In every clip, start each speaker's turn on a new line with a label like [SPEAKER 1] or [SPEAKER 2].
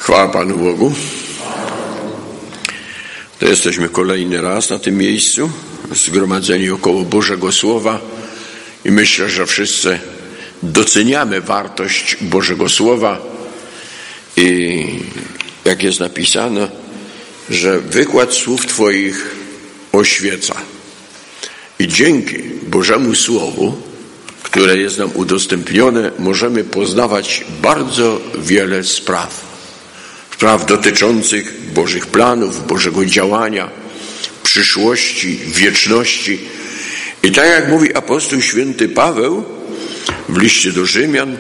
[SPEAKER 1] Chwała Panu Bogu. To jesteśmy kolejny raz na tym miejscu, zgromadzeni około Bożego Słowa i myślę, że wszyscy doceniamy wartość Bożego Słowa i jak jest napisane, że wykład słów Twoich oświeca. I dzięki Bożemu Słowu, które jest nam udostępnione, możemy poznawać bardzo wiele spraw dotyczących Bożych planów, Bożego działania, przyszłości, wieczności. I tak jak mówi apostoł święty Paweł w liście do Rzymian,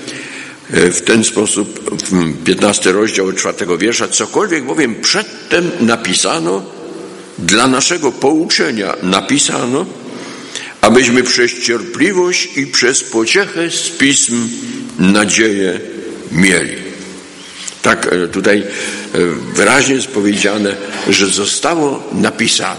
[SPEAKER 1] w ten sposób, 15 rozdział 4 wiersza, cokolwiek bowiem przedtem napisano, dla naszego pouczenia napisano, abyśmy przez cierpliwość i przez pociechę z Pism nadzieję mieli. Tak tutaj wyraźnie jest powiedziane, że zostało napisane.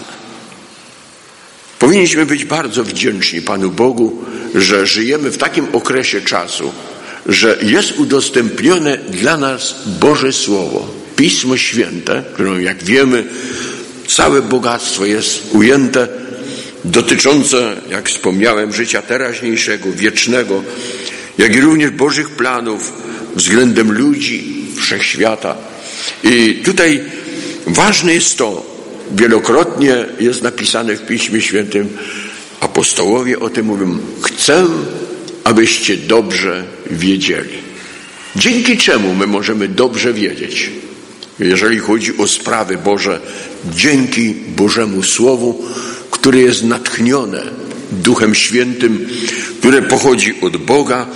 [SPEAKER 1] Powinniśmy być bardzo wdzięczni Panu Bogu, że żyjemy w takim okresie czasu, że jest udostępnione dla nas Boże Słowo, Pismo Święte, którym, jak wiemy, całe bogactwo jest ujęte, dotyczące, jak wspomniałem, życia teraźniejszego, wiecznego, jak i również Bożych planów względem ludzi, wszechświata. I tutaj ważne jest to, wielokrotnie jest napisane w Piśmie Świętym, apostołowie o tym mówią, chcę, abyście dobrze wiedzieli. Dzięki czemu my możemy dobrze wiedzieć? Jeżeli chodzi o sprawy Boże, dzięki Bożemu Słowu, które jest natchnione Duchem Świętym, które pochodzi od Boga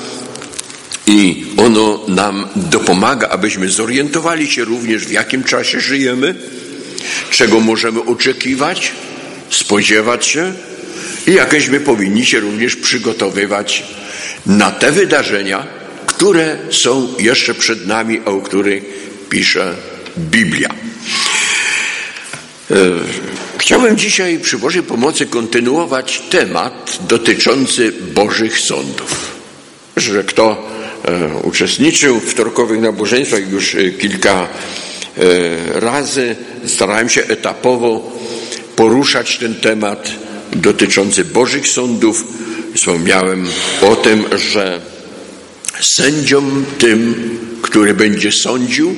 [SPEAKER 1] i ono nam dopomaga, abyśmy zorientowali się również, w jakim czasie żyjemy, czego możemy oczekiwać, spodziewać się i jakeśmy powinni się również przygotowywać na te wydarzenia, które są jeszcze przed nami, a o których pisze Biblia. Chciałbym dzisiaj przy Bożej pomocy kontynuować temat dotyczący Bożych sądów. Myślę, że kto uczestniczył w wtorkowych nabożeństwach już kilka razy, starałem się etapowo poruszać ten temat dotyczący Bożych sądów. Wspomniałem o tym, że sędzią tym, który będzie sądził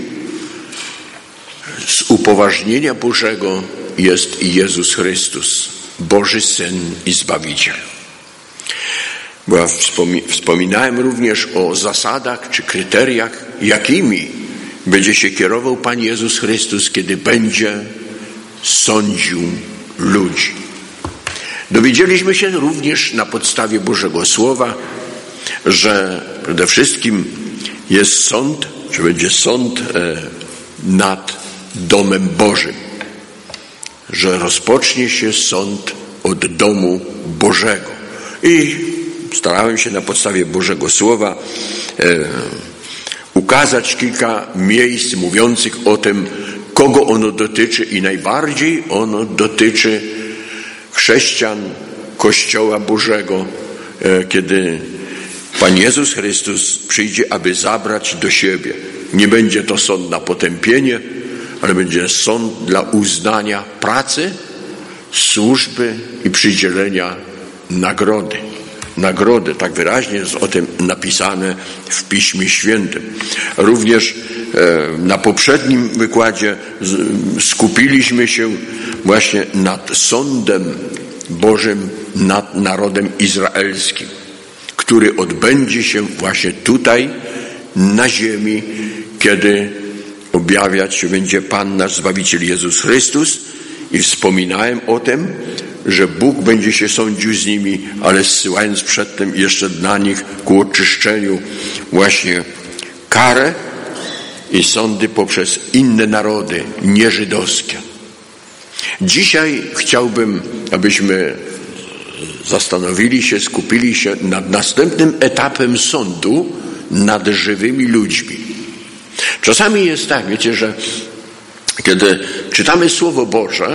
[SPEAKER 1] z upoważnienia Bożego, jest Jezus Chrystus, Boży Syn i Zbawiciel. Bo ja wspominałem również o zasadach czy kryteriach, jakimi będzie się kierował Pan Jezus Chrystus, kiedy będzie sądził ludzi. Dowiedzieliśmy się również na podstawie Bożego Słowa, że przede wszystkim jest sąd, czy będzie sąd nad domem Bożym, że rozpocznie się sąd od domu Bożego. I starałem się na podstawie Bożego Słowa ukazać kilka miejsc mówiących o tym, kogo ono dotyczy i najbardziej ono dotyczy chrześcijan, Kościoła Bożego, kiedy Pan Jezus Chrystus przyjdzie, aby zabrać do siebie. Nie będzie to sąd na potępienie, ale będzie sąd dla uznania pracy, służby i przydzielenia nagrody. Nagrody, tak wyraźnie jest o tym napisane w Piśmie Świętym. Również na poprzednim wykładzie skupiliśmy się właśnie nad sądem Bożym nad narodem izraelskim, który odbędzie się właśnie tutaj na ziemi, kiedy objawiać się będzie Pan nasz Zbawiciel Jezus Chrystus. I wspominałem o tym, że Bóg będzie się sądził z nimi, ale zsyłając przedtem jeszcze dla nich ku oczyszczeniu właśnie karę i sądy poprzez inne narody, nieżydowskie. Dzisiaj chciałbym, abyśmy zastanowili się, skupili się nad następnym etapem sądu nad żywymi ludźmi. Czasami jest tak, wiecie, że kiedy czytamy Słowo Boże,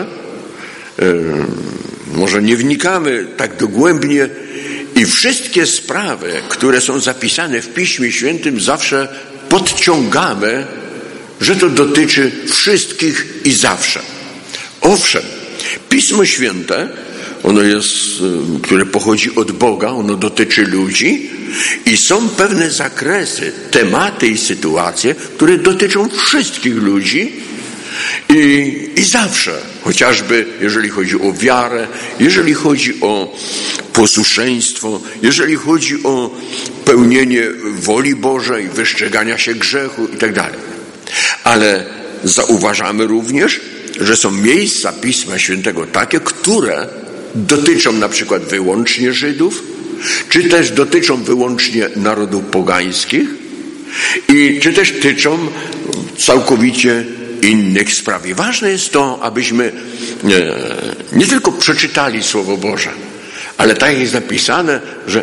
[SPEAKER 1] może nie wnikamy tak dogłębnie i wszystkie sprawy, które są zapisane w Piśmie Świętym, zawsze podciągamy że to dotyczy wszystkich i zawsze. Owszem, Pismo Święte, ono jest, które pochodzi od Boga, ono dotyczy ludzi i są pewne zakresy, tematy i sytuacje, które dotyczą wszystkich ludzi i zawsze. Chociażby jeżeli chodzi o wiarę, jeżeli chodzi o posłuszeństwo, jeżeli chodzi o pełnienie woli Bożej, wystrzegania się grzechu itd. Ale zauważamy również, że są miejsca Pisma Świętego takie, które dotyczą na przykład wyłącznie Żydów, czy też dotyczą wyłącznie narodów pogańskich, czy też tyczą całkowicie innych spraw. I ważne jest to, abyśmy nie tylko przeczytali Słowo Boże, ale tak jak jest napisane, że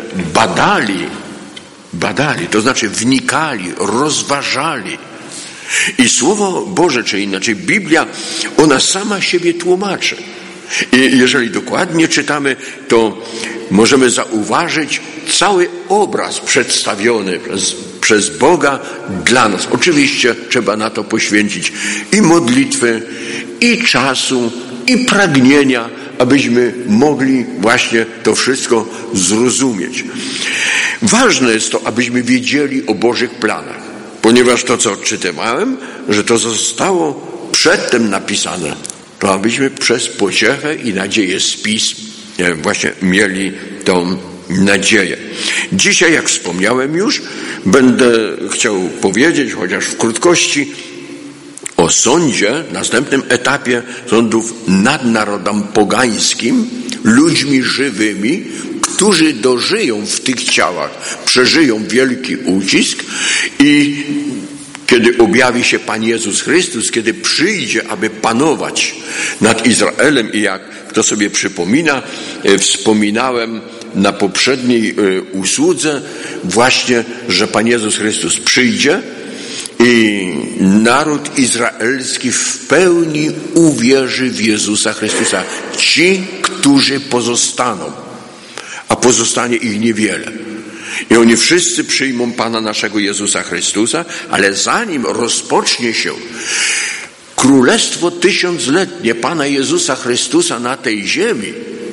[SPEAKER 1] badali, to znaczy wnikali, rozważali. I Słowo Boże, czy inaczej Biblia, ona sama siebie tłumaczy. I jeżeli dokładnie czytamy, to możemy zauważyć cały obraz przedstawiony przez Boga dla nas. Oczywiście trzeba na to poświęcić i modlitwy, i czasu, i pragnienia, abyśmy mogli właśnie to wszystko zrozumieć. Ważne jest to, abyśmy wiedzieli o Bożych planach, ponieważ to, co odczytywałem, że to zostało przedtem napisane, to abyśmy przez pociechę i nadzieję z Pism właśnie mieli tą nadzieję. Dzisiaj, jak wspomniałem już, będę chciał powiedzieć, chociaż w krótkości, o sądzie, następnym etapie sądów nad narodem pogańskim, ludźmi żywymi, którzy dożyją w tych ciałach, przeżyją wielki ucisk i kiedy objawi się Pan Jezus Chrystus, kiedy przyjdzie, aby panować nad Izraelem i jak kto sobie przypomina, wspominałem na poprzedniej usłudze właśnie, że Pan Jezus Chrystus przyjdzie i naród izraelski w pełni uwierzy w Jezusa Chrystusa. Ci, którzy pozostaną, a pozostanie ich niewiele. I oni wszyscy przyjmą Pana naszego Jezusa Chrystusa, ale zanim rozpocznie się królestwo tysiącletnie Pana Jezusa Chrystusa na tej ziemi,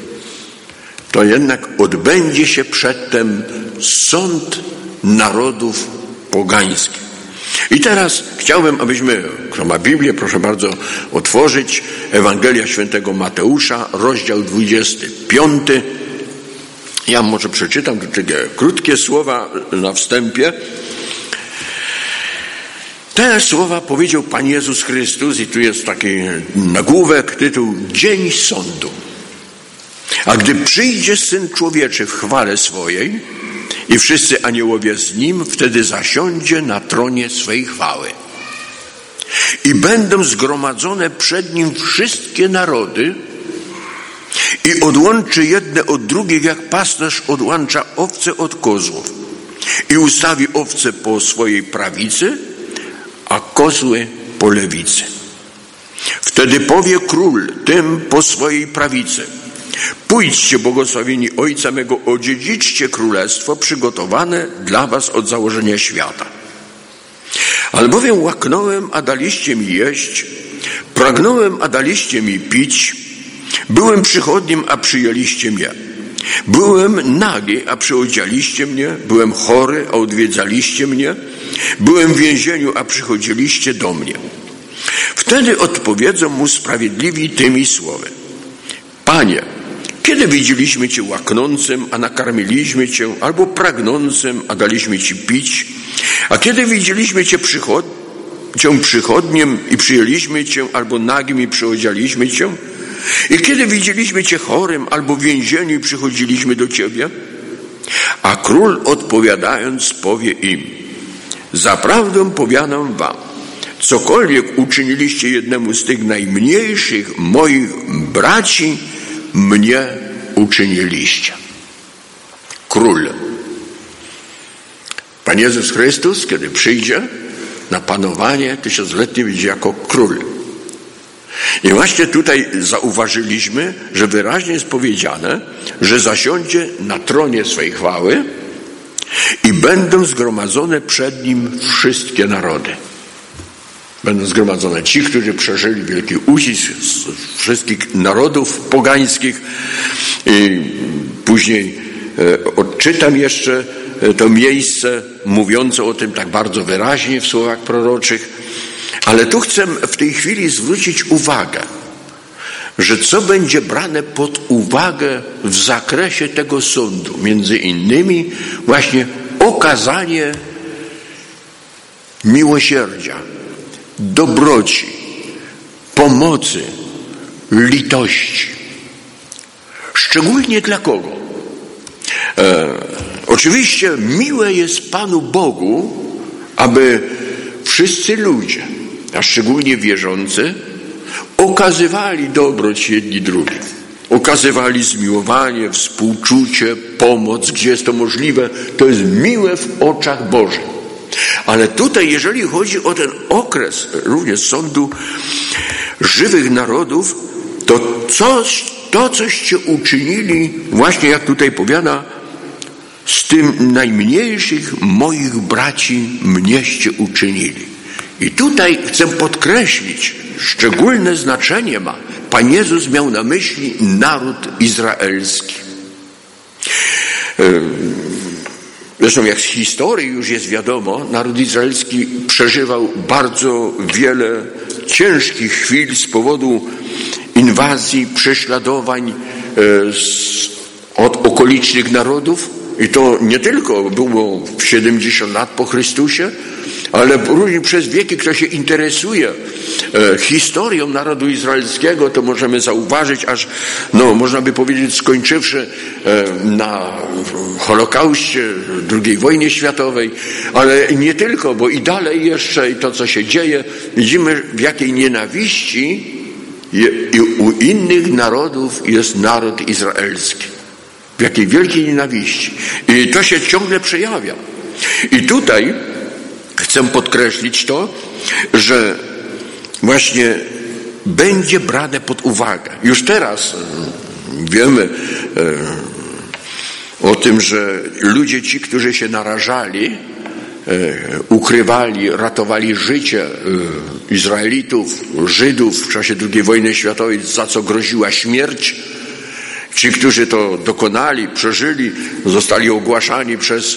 [SPEAKER 1] to jednak odbędzie się przedtem sąd narodów pogańskich. I teraz chciałbym, abyśmy, kto ma Biblię, proszę bardzo otworzyć Ewangelia Świętego Mateusza, rozdział 25. Ja może przeczytam takie krótkie słowa na wstępie. Te słowa powiedział Pan Jezus Chrystus i tu jest taki nagłówek, tytuł Dzień Sądu. A gdy przyjdzie Syn Człowieczy w chwale swojej i wszyscy aniołowie z Nim, wtedy zasiądzie na tronie swej chwały. I będą zgromadzone przed Nim wszystkie narody i odłączy jedne od drugich, jak pasterz odłącza owce od kozłów. I ustawi owce po swojej prawicy, a kozły po lewicy. Wtedy powie król tym po swojej prawicy: pójdźcie, błogosławieni Ojca mego, odziedziczcie królestwo przygotowane dla was od założenia świata. Albowiem łaknąłem, a daliście mi jeść, pragnąłem, a daliście mi pić, byłem przychodniem, a przyjęliście mnie. Byłem nagi, a przyodzialiście mnie, byłem chory, a odwiedzaliście mnie, byłem w więzieniu, a przychodziliście do mnie. Wtedy odpowiedzą mu sprawiedliwi tymi słowy: Panie, kiedy widzieliśmy Cię łaknącym, a nakarmiliśmy Cię, albo pragnącym, a daliśmy Ci pić? A kiedy widzieliśmy Cię przychodniem i przyjęliśmy Cię, albo nagim i przyodzialiśmy Cię? I kiedy widzieliśmy Cię chorym, albo w więzieniu i przychodziliśmy do Ciebie? A król odpowiadając powie im: zaprawdę powiadam wam, cokolwiek uczyniliście jednemu z tych najmniejszych moich braci, mnie uczyniliście. Król. Pan Jezus Chrystus, kiedy przyjdzie na panowanie tysiącletnie, będzie jako król. I właśnie tutaj zauważyliśmy, że wyraźnie jest powiedziane, że zasiądzie na tronie swej chwały i będą zgromadzone przed Nim wszystkie narody. Będą zgromadzone ci, którzy przeżyli wielki ucisk z wszystkich narodów pogańskich. I później odczytam jeszcze to miejsce mówiące o tym tak bardzo wyraźnie w słowach proroczych. Ale tu chcę w tej chwili zwrócić uwagę, że co będzie brane pod uwagę w zakresie tego sądu? Między innymi właśnie okazanie miłosierdzia, dobroci, pomocy, litości. Szczególnie dla kogo? Oczywiście miłe jest Panu Bogu, aby wszyscy ludzie, a szczególnie wierzący, okazywali dobroć jedni drugim. Okazywali zmiłowanie, współczucie, pomoc, gdzie jest to możliwe. To jest miłe w oczach Bożych. Ale tutaj, jeżeli chodzi o ten okres również sądu żywych narodów, to coście uczynili, właśnie jak tutaj powiada, z tym najmniejszych moich braci mnieście uczynili. I tutaj chcę podkreślić, szczególne znaczenie ma. Pan Jezus miał na myśli naród izraelski. Zresztą jak z historii już jest wiadomo, naród izraelski przeżywał bardzo wiele ciężkich chwil z powodu inwazji, prześladowań od okolicznych narodów. I to nie tylko było w 70 lat po Chrystusie, ale również przez wieki, kto się interesuje historią narodu izraelskiego, to możemy zauważyć, aż, można by powiedzieć, skończywszy na Holokauście, II wojnie światowej, ale nie tylko, bo i dalej jeszcze, i to, co się dzieje, widzimy, w jakiej nienawiści i u innych narodów jest naród izraelski. W jakiej wielkiej nienawiści. I to się ciągle przejawia. I tutaj chcę podkreślić to, że właśnie będzie brane pod uwagę. Już teraz wiemy o tym, że ludzie ci, którzy się narażali, ukrywali, ratowali życie Izraelitów, Żydów w czasie II wojny światowej, za co groziła śmierć, ci, którzy to dokonali, przeżyli, zostali ogłaszani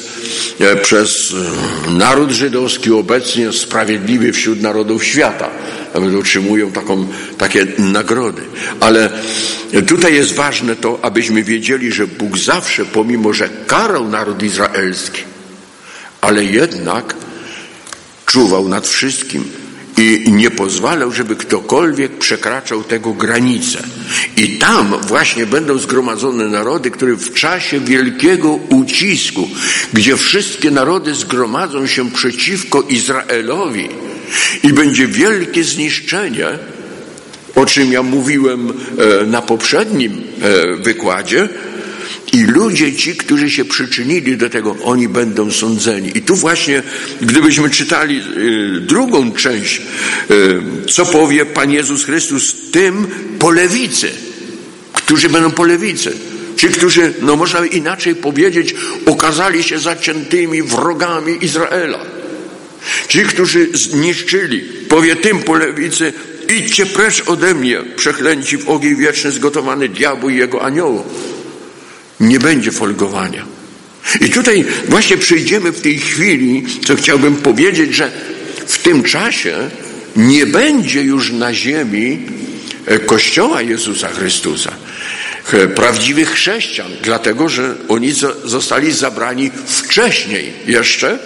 [SPEAKER 1] przez naród żydowski, obecnie sprawiedliwy wśród narodów świata. Nawet otrzymują takie nagrody. Ale tutaj jest ważne to, abyśmy wiedzieli, że Bóg zawsze, pomimo że karał naród izraelski, ale jednak czuwał nad wszystkim i nie pozwalał, żeby ktokolwiek przekraczał tego granice. I tam właśnie będą zgromadzone narody, które w czasie wielkiego ucisku, gdzie wszystkie narody zgromadzą się przeciwko Izraelowi i będzie wielkie zniszczenie, o czym ja mówiłem na poprzednim wykładzie, i ludzie ci, którzy się przyczynili do tego, oni będą sądzeni. I tu właśnie, gdybyśmy czytali drugą część, co powie Pan Jezus Chrystus tym po lewicy, którzy będą po lewicy. Ci, którzy, można inaczej powiedzieć, okazali się zaciętymi wrogami Izraela. Ci, którzy zniszczyli, powie tym po lewicy, idźcie precz ode mnie, przeklęci w ogień wieczny zgotowany diabłu i jego aniołom. Nie będzie folgowania. I tutaj właśnie przyjdziemy w tej chwili, co chciałbym powiedzieć, że w tym czasie nie będzie już na ziemi Kościoła Jezusa Chrystusa, prawdziwych chrześcijan, dlatego, że oni zostali zabrani wcześniej jeszcze,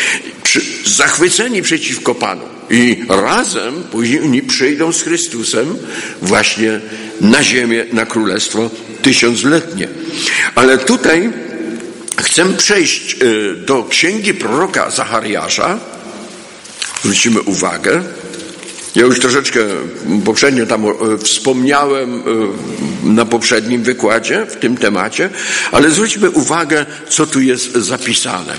[SPEAKER 1] zachwyceni przeciwko Panu. I razem później oni przyjdą z Chrystusem właśnie na ziemię, na królestwo tysiącletnie. Ale tutaj chcę przejść do księgi proroka Zachariasza. Zwrócimy uwagę. Ja już troszeczkę poprzednio tam wspomniałem na poprzednim wykładzie w tym temacie, ale zwróćmy uwagę, co tu jest zapisane.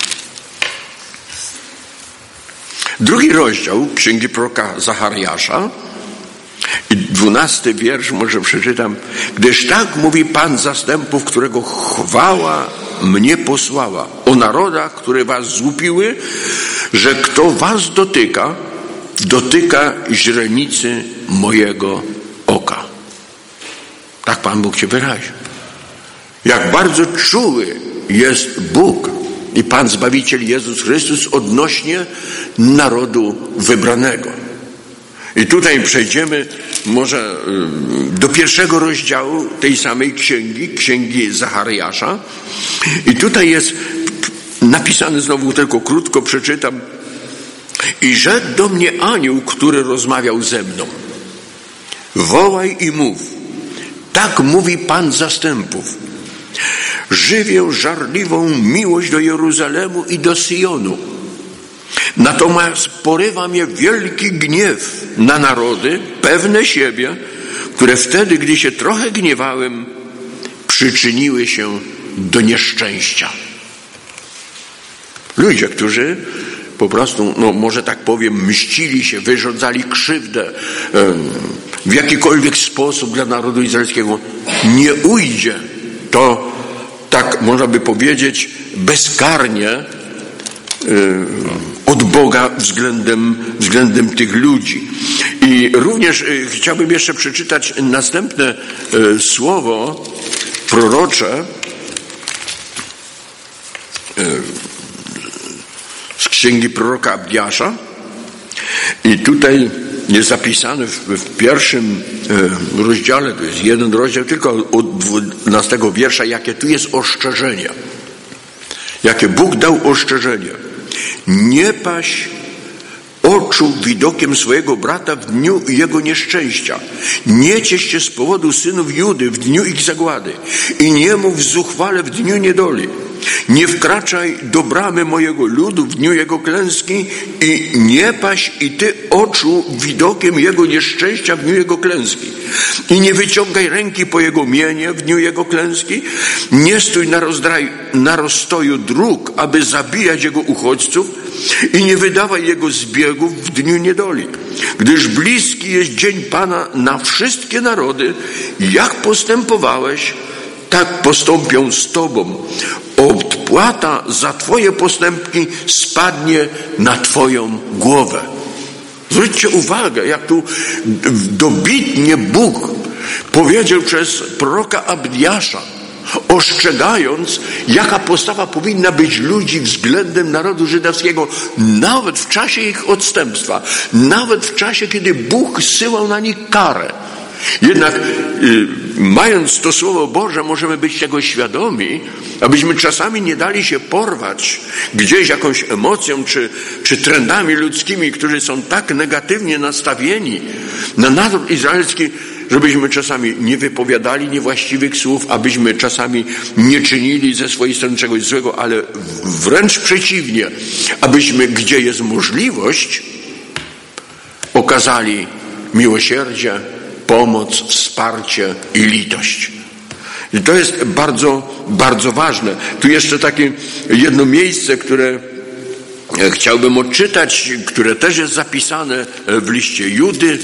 [SPEAKER 1] 2 rozdział księgi proroka Zachariasza i 12 wiersz, może przeczytam. Gdyż tak mówi Pan zastępów, którego chwała mnie posłała, o narodach, które was złupiły, że kto was dotyka, dotyka źrenicy mojego oka. Tak Pan Bóg się wyraził. Jak bardzo czuły jest Bóg i Pan Zbawiciel Jezus Chrystus odnośnie narodu wybranego. I tutaj przejdziemy może do pierwszego rozdziału tej samej księgi Zachariasza. I tutaj jest napisane, znowu tylko krótko przeczytam. I rzekł do mnie anioł, który rozmawiał ze mną: wołaj i mów, tak mówi Pan zastępów. Żywię żarliwą miłość do Jeruzalemu i do Syjonu. Natomiast porywa mnie wielki gniew na narody, pewne siebie, które wtedy, gdy się trochę gniewałem, przyczyniły się do nieszczęścia. Ludzie, którzy po prostu, może tak powiem, mścili się, wyrządzali krzywdę w jakikolwiek sposób dla narodu izraelskiego, nie ujdzie to, tak można by powiedzieć, bezkarnie od Boga względem tych ludzi. I również chciałbym jeszcze przeczytać następne słowo prorocze z księgi proroka Abdiasza. I tutaj jest zapisane w pierwszym rozdziale, to jest jeden rozdział, tylko od 12 wiersza, jakie tu jest ostrzeżenie. Jakie Bóg dał ostrzeżenie. Nie paś oczu widokiem swojego brata w dniu jego nieszczęścia. Nie ciesz się z powodu synów Judy w dniu ich zagłady. I nie mów zuchwale w dniu niedoli. Nie wkraczaj do bramy mojego ludu w dniu jego klęski i nie paś i ty oczu widokiem jego nieszczęścia w dniu jego klęski. I nie wyciągaj ręki po jego mienie w dniu jego klęski. Nie stój na rozstoju dróg, aby zabijać jego uchodźców i nie wydawaj jego zbiegów w dniu niedoli. Gdyż bliski jest dzień Pana na wszystkie narody. Jak postępowałeś, tak postąpią z tobą. Odpłata za twoje postępki spadnie na twoją głowę. Zwróćcie uwagę, jak tu dobitnie Bóg powiedział przez proroka Abdiasza, ostrzegając, jaka postawa powinna być ludzi względem narodu żydowskiego, nawet w czasie ich odstępstwa, nawet w czasie, kiedy Bóg zsyłał na nich karę. Jednak mając to Słowo Boże, możemy być tego świadomi, abyśmy czasami nie dali się porwać gdzieś jakąś emocją czy trendami ludzkimi, którzy są tak negatywnie nastawieni na naród izraelski, żebyśmy czasami nie wypowiadali niewłaściwych słów, abyśmy czasami nie czynili ze swojej strony czegoś złego, ale wręcz przeciwnie, abyśmy, gdzie jest możliwość, okazali miłosierdzie, pomoc, wsparcie i litość. I to jest bardzo, bardzo ważne. Tu jeszcze takie jedno miejsce, które chciałbym odczytać, które też jest zapisane w liście Judy.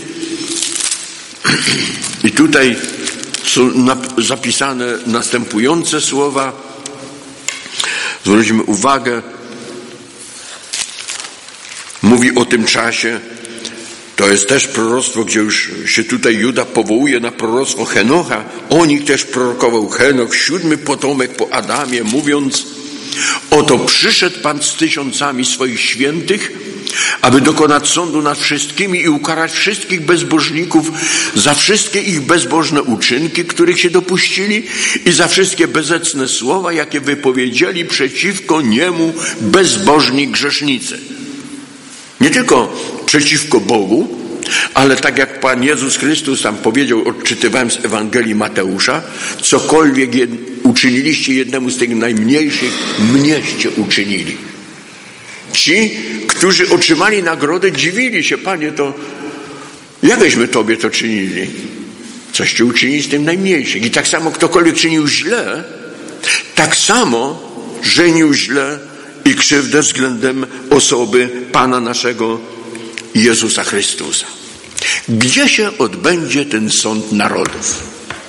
[SPEAKER 1] I tutaj są zapisane następujące słowa. Zwróćmy uwagę. Mówi o tym czasie. To jest też proroctwo, gdzie już się tutaj Juda powołuje na proroctwo Henocha. O nich też prorokował Henoch, 7. potomek po Adamie, mówiąc: oto przyszedł Pan z tysiącami swoich świętych, aby dokonać sądu nad wszystkimi i ukarać wszystkich bezbożników za wszystkie ich bezbożne uczynki, których się dopuścili, i za wszystkie bezecne słowa, jakie wypowiedzieli przeciwko niemu bezbożni grzesznicy. Nie tylko przeciwko Bogu, ale tak jak Pan Jezus Chrystus tam powiedział, odczytywałem z Ewangelii Mateusza, cokolwiek uczyniliście jednemu z tych najmniejszych, mnieście uczynili. Ci, którzy otrzymali nagrodę, dziwili się: Panie, to jakeśmy Tobie to czynili? Coście uczynili z tym najmniejszych. I tak samo ktokolwiek czynił źle, tak samo czynił źle i krzywdę względem osoby Pana naszego Jezusa Chrystusa. Gdzie się odbędzie ten sąd narodów?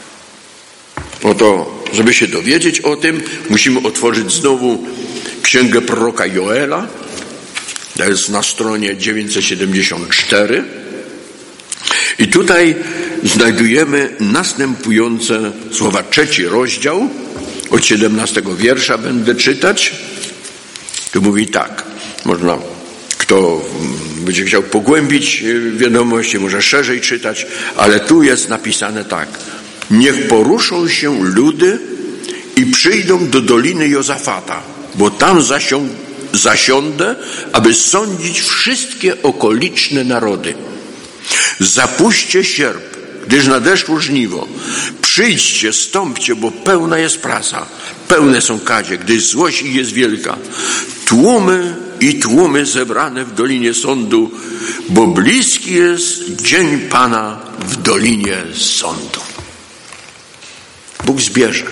[SPEAKER 1] Oto, żeby się dowiedzieć o tym, musimy otworzyć znowu księgę proroka Joela, To jest na stronie 974. I tutaj znajdujemy następujące słowa. 3 rozdział, od 17 wiersza będę czytać. Tu mówi tak, można, kto będzie chciał pogłębić wiadomości, może szerzej czytać, ale tu jest napisane tak. Niech poruszą się ludy i przyjdą do Doliny Jozafata, bo tam zasiądę, aby sądzić wszystkie okoliczne narody. Zapuśćcie sierp, gdyż nadeszło żniwo. Przyjdźcie, stąpcie, bo pełna jest prasa. Pełne są kadzie, gdyż złość ich jest wielka. Tłumy i tłumy zebrane w Dolinie Sądu, bo bliski jest dzień Pana w Dolinie Sądu. Bóg zbierze.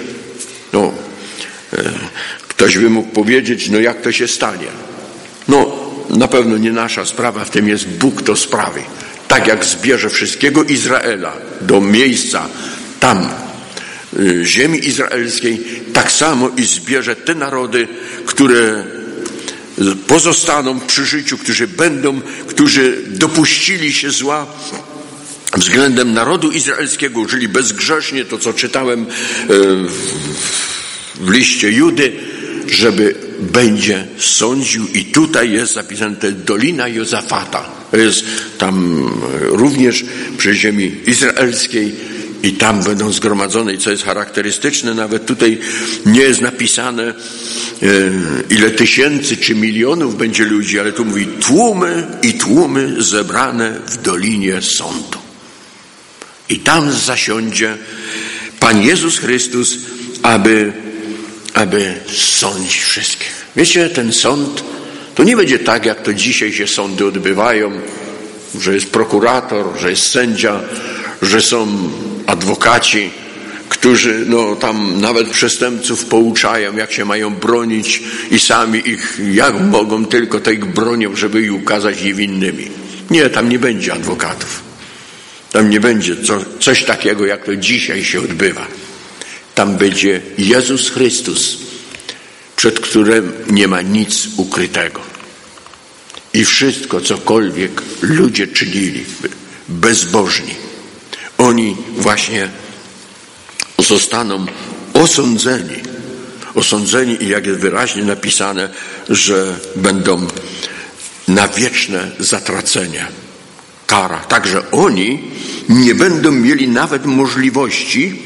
[SPEAKER 1] Ktoś by mógł powiedzieć, jak to się stanie? Na pewno nie nasza sprawa, w tym jest Bóg to sprawi. Tak jak zbierze wszystkiego Izraela do miejsca tam, ziemi izraelskiej, tak samo i zbierze te narody, które pozostaną przy życiu, którzy dopuścili się zła względem narodu izraelskiego, żyli bezgrzecznie, to co czytałem w liście Judy, żeby będzie sądził. I tutaj jest zapisane, to jest Dolina Jozafata. To jest tam również przy ziemi izraelskiej i tam będą zgromadzone. I co jest charakterystyczne, nawet tutaj nie jest napisane ile tysięcy czy milionów będzie ludzi, ale tu mówi tłumy i tłumy zebrane w Dolinie Sądu. I tam zasiądzie Pan Jezus Chrystus, aby sądzić wszystkich. Wiecie, ten sąd to nie będzie tak, jak to dzisiaj się sądy odbywają, że jest prokurator, że jest sędzia, że są adwokaci, którzy tam nawet przestępców pouczają, jak się mają bronić i sami ich, jak mogą, tylko tak bronią, żeby ich ukazać niewinnymi. Nie, tam nie będzie adwokatów. Tam nie będzie coś takiego, jak to dzisiaj się odbywa. Tam będzie Jezus Chrystus, przed którym nie ma nic ukrytego. I wszystko, cokolwiek ludzie czynili, bezbożni, oni właśnie zostaną osądzeni i jak jest wyraźnie napisane, że będą na wieczne zatracenie. Kara. Także oni nie będą mieli nawet możliwości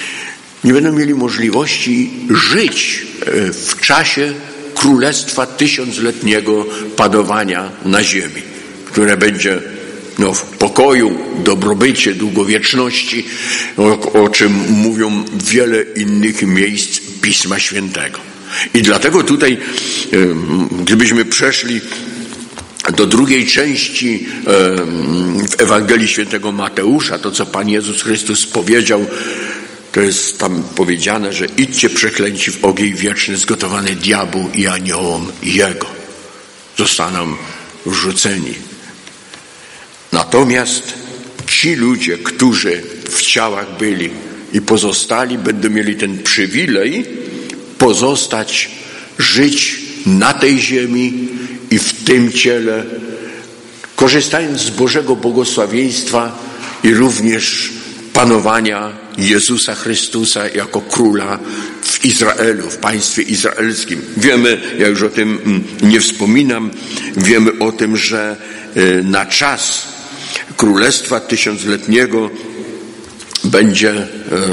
[SPEAKER 1] żyć w czasie królestwa 1000-letniego panowania na ziemi, które będzie w pokoju, dobrobycie, długowieczności, o czym mówią wiele innych miejsc Pisma Świętego. I dlatego tutaj, gdybyśmy przeszli do drugiej części w Ewangelii Świętego Mateusza, to co Pan Jezus Chrystus powiedział, to jest tam powiedziane, że idźcie przeklęci w ogień wieczny zgotowany diabłu i aniołom jego. Zostaną wrzuceni. Natomiast ci ludzie, którzy w ciałach byli i pozostali, będą mieli ten przywilej pozostać, żyć na tej ziemi i w tym ciele, korzystając z Bożego błogosławieństwa i również panowania Jezusa Chrystusa jako króla w Izraelu, w państwie izraelskim. Wiemy, ja już o tym nie wspominam, wiemy o tym, że na czas królestwa 1000-letniego będzie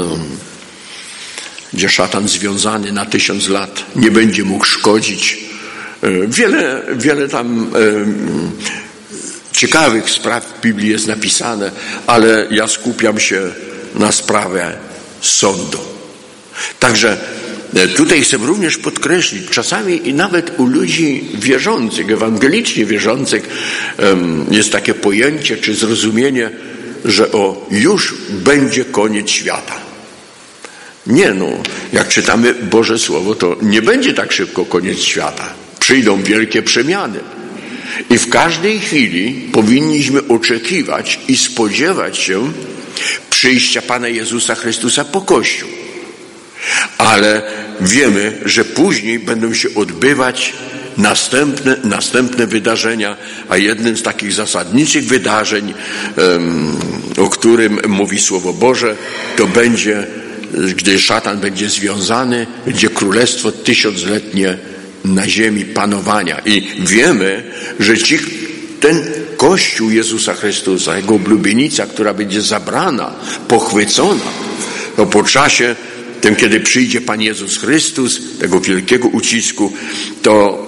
[SPEAKER 1] szatan związany na 1000 lat, nie będzie mógł szkodzić. Wiele tam ciekawych spraw w Biblii jest napisane, ale ja skupiam się na sprawę sądu. Także tutaj chcę również podkreślić, czasami i nawet u ludzi wierzących, ewangelicznie wierzących jest takie pojęcie czy zrozumienie, że już będzie koniec świata. Nie, jak czytamy Boże Słowo, to nie będzie tak szybko koniec świata. Przyjdą wielkie przemiany. I w każdej chwili powinniśmy oczekiwać i spodziewać się przyjścia Pana Jezusa Chrystusa po Kościół. Ale wiemy, że później będą się odbywać następne wydarzenia, a jednym z takich zasadniczych wydarzeń, o którym mówi Słowo Boże, to będzie, gdy szatan będzie związany, będzie królestwo tysiącletnie na ziemi panowania. I wiemy, że ten Kościół Jezusa Chrystusa, Jego oblubienica, która będzie zabrana, pochwycona, to po czasie, tym kiedy przyjdzie Pan Jezus Chrystus, tego wielkiego ucisku, to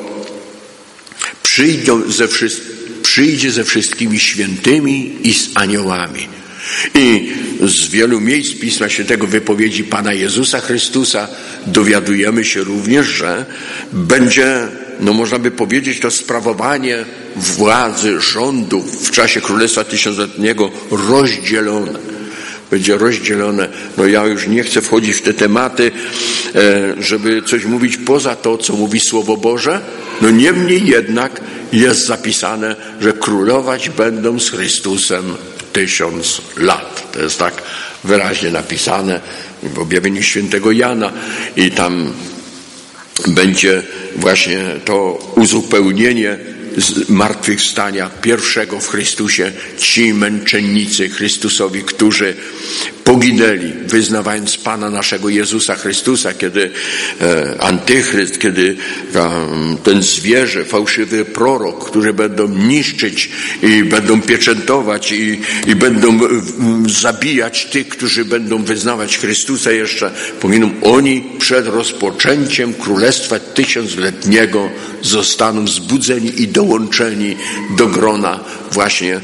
[SPEAKER 1] przyjdzie ze wszystkimi świętymi i z aniołami. I z wielu miejsc Pisma Świętego, wypowiedzi Pana Jezusa Chrystusa dowiadujemy się również, że będzie, można by powiedzieć, to sprawowanie władzy, rządów w czasie Królestwa Tysiącletniego rozdzielone. Będzie rozdzielone. Ja już nie chcę wchodzić w te tematy, żeby coś mówić poza to, co mówi Słowo Boże. Niemniej jednak jest zapisane, że królować będą z Chrystusem 1000 lat. To jest tak wyraźnie napisane w objawieniu świętego Jana i tam będzie właśnie to uzupełnienie zmartwychwstania pierwszego w Chrystusie, ci męczennicy Chrystusowi, którzy poginęli, wyznawając Pana naszego Jezusa Chrystusa, kiedy antychryst, kiedy ten zwierzę, fałszywy prorok, którzy będą niszczyć i będą pieczętować i będą zabijać tych, którzy będą wyznawać Chrystusa jeszcze, powiną oni przed rozpoczęciem Królestwa Tysiącletniego zostaną wzbudzeni i dołączeni do grona właśnie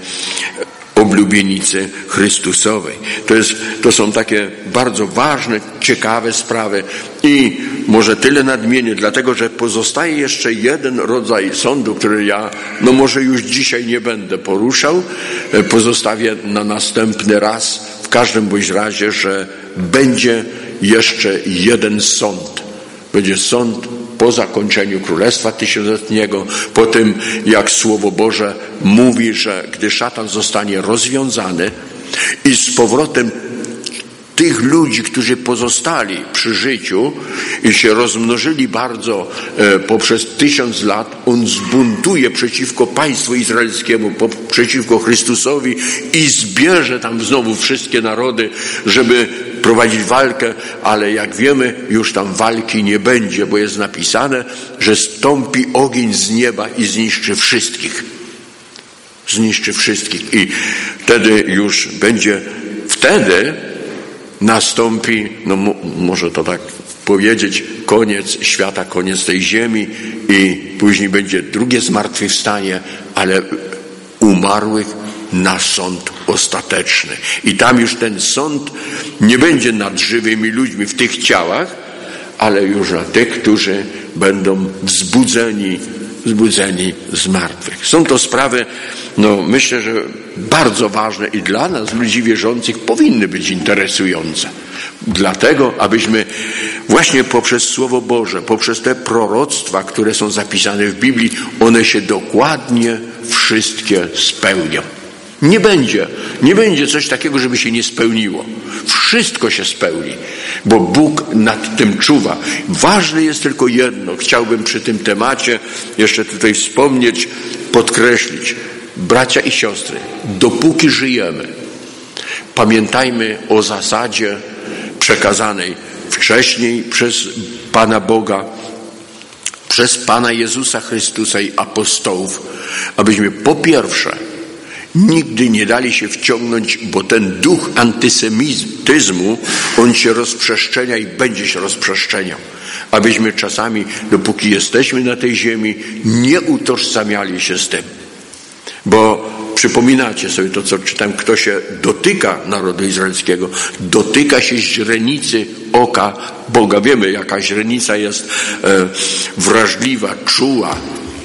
[SPEAKER 1] oblubienicy Chrystusowej. To są takie bardzo ważne, ciekawe sprawy i może tyle nadmienię, dlatego że pozostaje jeszcze jeden rodzaj sądu, który ja może już dzisiaj nie będę poruszał, pozostawię na następny raz. W każdym bądź razie, że będzie jeszcze jeden sąd. Będzie sąd po zakończeniu Królestwa Tysiącletniego, po tym jak Słowo Boże mówi, że gdy szatan zostanie rozwiązany i z powrotem tych ludzi, którzy pozostali przy życiu i się rozmnożyli bardzo poprzez 1000 lat, on zbuntuje przeciwko państwu izraelskiemu, przeciwko Chrystusowi i zbierze tam znowu wszystkie narody, żeby prowadzić walkę, ale jak wiemy, już tam walki nie będzie, bo jest napisane, że stąpi ogień z nieba i zniszczy wszystkich. Zniszczy wszystkich. I wtedy nastąpi, może to tak powiedzieć, koniec świata, koniec tej ziemi i później będzie drugie zmartwychwstanie, ale umarłych na sąd ostateczny. I tam już ten sąd nie będzie nad żywymi ludźmi w tych ciałach, ale już na tych, którzy będą wzbudzeni z martwych. Są to sprawy, myślę, że bardzo ważne i dla nas, ludzi wierzących, powinny być interesujące. Dlatego, abyśmy właśnie poprzez Słowo Boże, poprzez te proroctwa, które są zapisane w Biblii, one się dokładnie wszystkie spełnią. Nie będzie coś takiego, żeby się nie spełniło. Wszystko się spełni, bo Bóg nad tym czuwa. Ważne jest tylko jedno. Chciałbym przy tym temacie jeszcze tutaj wspomnieć, podkreślić. Bracia i siostry, dopóki żyjemy, pamiętajmy o zasadzie przekazanej wcześniej przez Pana Boga, przez Pana Jezusa Chrystusa i apostołów, abyśmy po pierwsze nigdy nie dali się wciągnąć, bo ten duch antysemityzmu, on się rozprzestrzenia i będzie się rozprzestrzeniał. Abyśmy czasami, dopóki jesteśmy na tej ziemi, nie utożsamiali się z tym. Bo przypominacie sobie to, co czytam, kto się dotyka narodu izraelskiego, dotyka się źrenicy oka Boga. Wiemy, jaka źrenica jest wrażliwa, czuła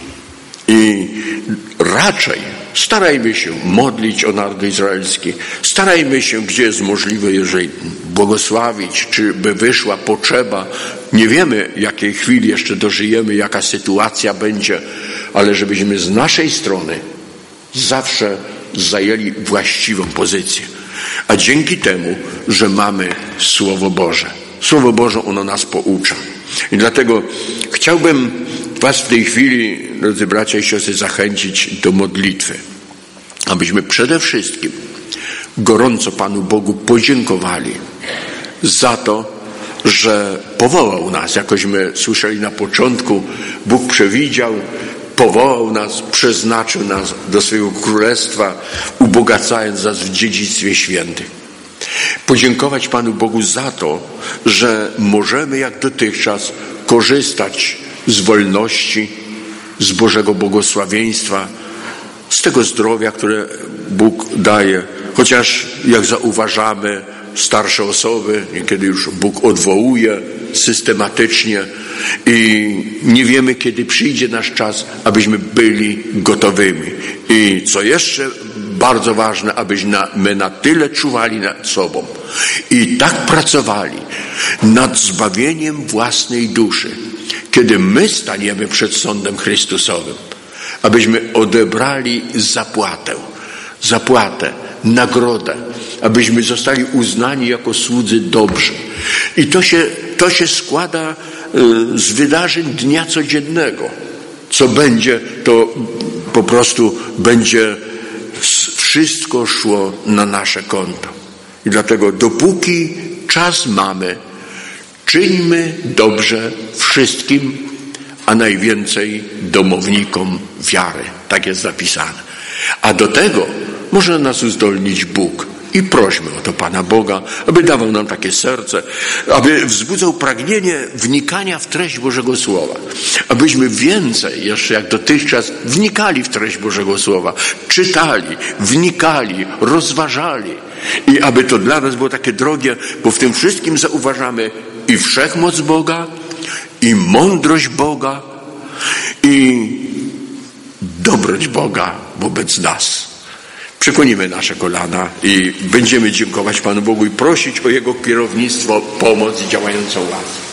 [SPEAKER 1] i raczej starajmy się modlić o naród izraelski. Starajmy się, gdzie jest możliwe, jeżeli błogosławić, czy by wyszła potrzeba. Nie wiemy, jakiej chwili jeszcze dożyjemy, jaka sytuacja będzie, ale żebyśmy z naszej strony zawsze zajęli właściwą pozycję. A dzięki temu, że mamy Słowo Boże. Słowo Boże, ono nas poucza. I dlatego chciałbym Was w tej chwili, drodzy bracia i siostry, zachęcić do modlitwy, abyśmy przede wszystkim gorąco Panu Bogu podziękowali za to, że powołał nas, jakośmy słyszeli na początku, Bóg przewidział, powołał nas, przeznaczył nas do swojego królestwa, ubogacając nas w dziedzictwie świętych. Podziękować Panu Bogu za to, że możemy jak dotychczas korzystać z wolności, z Bożego błogosławieństwa, z tego zdrowia, które Bóg daje. Chociaż jak zauważamy, starsze osoby, niekiedy już Bóg odwołuje systematycznie i nie wiemy, kiedy przyjdzie nasz czas, abyśmy byli gotowymi. I co jeszcze bardzo ważne, abyśmy my na tyle czuwali nad sobą i tak pracowali nad zbawieniem własnej duszy, kiedy my staniemy przed sądem Chrystusowym, abyśmy odebrali zapłatę, nagrodę, abyśmy zostali uznani jako słudzy dobrzy. I to się składa z wydarzeń dnia codziennego. Co będzie, to po prostu będzie wszystko szło na nasze konto. I dlatego dopóki czas mamy, czyńmy dobrze wszystkim, a najwięcej domownikom wiary. Tak jest zapisane. A do tego może nas uzdolnić Bóg. I prośmy o to Pana Boga, aby dawał nam takie serce, aby wzbudzał pragnienie wnikania w treść Bożego Słowa. Abyśmy więcej, jeszcze jak dotychczas, wnikali w treść Bożego Słowa. Czytali, wnikali, rozważali. I aby to dla nas było takie drogie, bo w tym wszystkim zauważamy i wszechmoc Boga, i mądrość Boga, i dobroć Boga wobec nas. Przekłonimy nasze kolana i będziemy dziękować Panu Bogu i prosić o Jego kierownictwo, pomoc i działającą łaskę.